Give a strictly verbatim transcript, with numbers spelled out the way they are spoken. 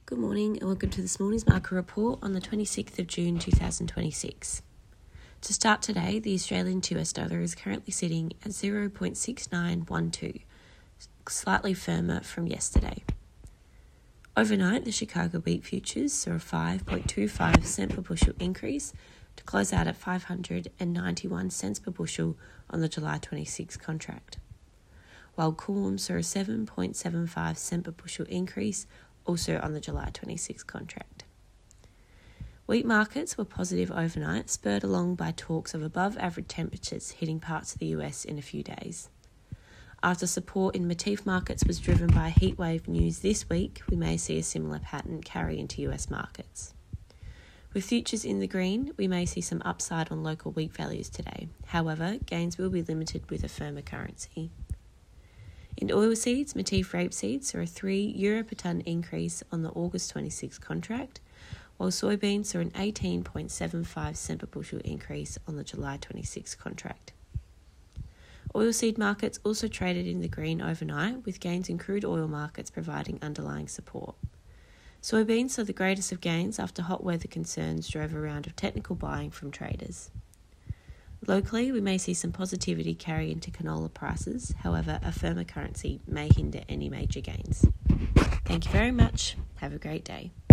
Good morning and welcome to this morning's market report on the twenty-sixth of June two thousand twenty-six. To start today, the Australian to U S dollar is currently sitting at zero point six nine one two, slightly firmer from yesterday. Overnight, the Chicago wheat futures saw a five point two five cent per bushel increase to close out at five hundred ninety-one cents per bushel on the July twenty-sixth contract, while corn saw a seven point seven five cent per bushel increase also on the July twenty-sixth contract. Wheat markets were positive overnight, spurred along by talks of above-average temperatures hitting parts of the U S in a few days. After support in Matif markets was driven by heatwave news this week, we may see a similar pattern carry into U S markets. With futures in the green, we may see some upside on local wheat values today. However, gains will be limited with a firmer currency. In oilseeds, Matif rapeseed saw a three euro per tonne increase on the August twenty-sixth contract, while soybeans saw an eighteen point seven five cent per bushel increase on the July twenty-sixth contract. Oilseed markets also traded in the green overnight, with gains in crude oil markets providing underlying support. Soybeans saw the greatest of gains after hot weather concerns drove a round of technical buying from traders. Locally, we may see some positivity carry into canola prices. However, a firmer currency may hinder any major gains. Thank you very much. Have a great day.